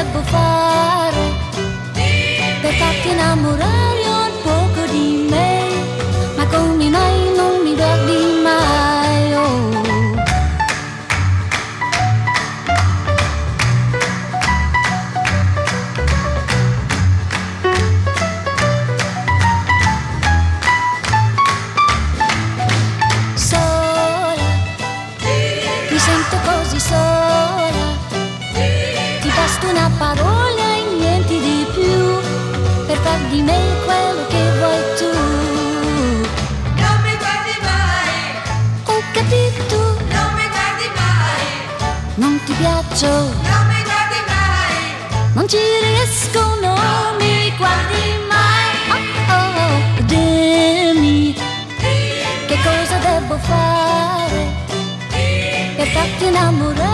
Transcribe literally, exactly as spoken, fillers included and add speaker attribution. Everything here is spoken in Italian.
Speaker 1: devo fare per farti innamorare un poco di me? Ma come mai non mi guardi mai? Oh. Sola, mi sento così sola, ti basta una parola e niente di più per far di me quello che vuoi tu.
Speaker 2: Non mi guardi mai,
Speaker 1: Ho capito,
Speaker 2: non mi guardi mai,
Speaker 1: non ti piaccio,
Speaker 2: non mi guardi mai,
Speaker 1: non ci riesco, non mi guardi mai. Oh, oh, oh. Dimmi che cosa devo fare per farti innamorare